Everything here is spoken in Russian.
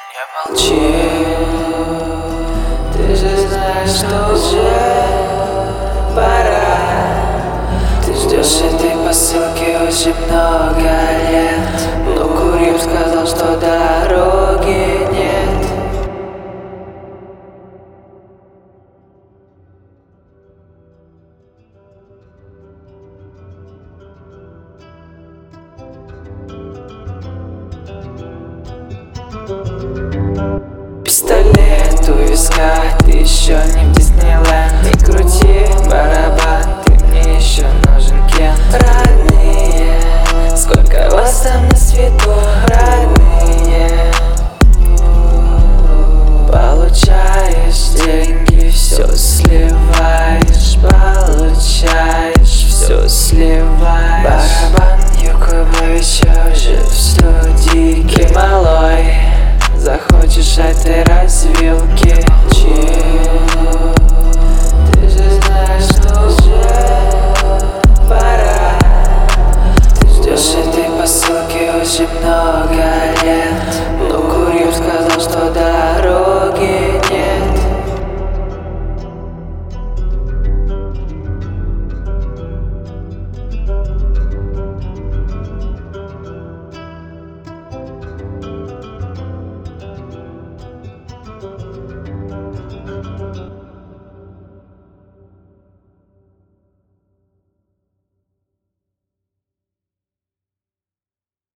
Не молчи, ты же знаешь, что уже пора. Ты ждешь этой посылки очень много лет, но курьер сказал, что дороги нет. Пистолет у виска, ты еще не в Диснейленд. Не крути барабан, ты мне еще нужен Кен. Родные, сколько вас там на свету, родные. Получаешь деньги, все сливаешь. Получаешь, все сливаешь. Барабан Юкубовича уже в студии. Ты малой, захочешь этой развилки? Ты же знаешь, что уже пора. Ты ждешь этой посылки очень много лет, но курьер сказал, что дорога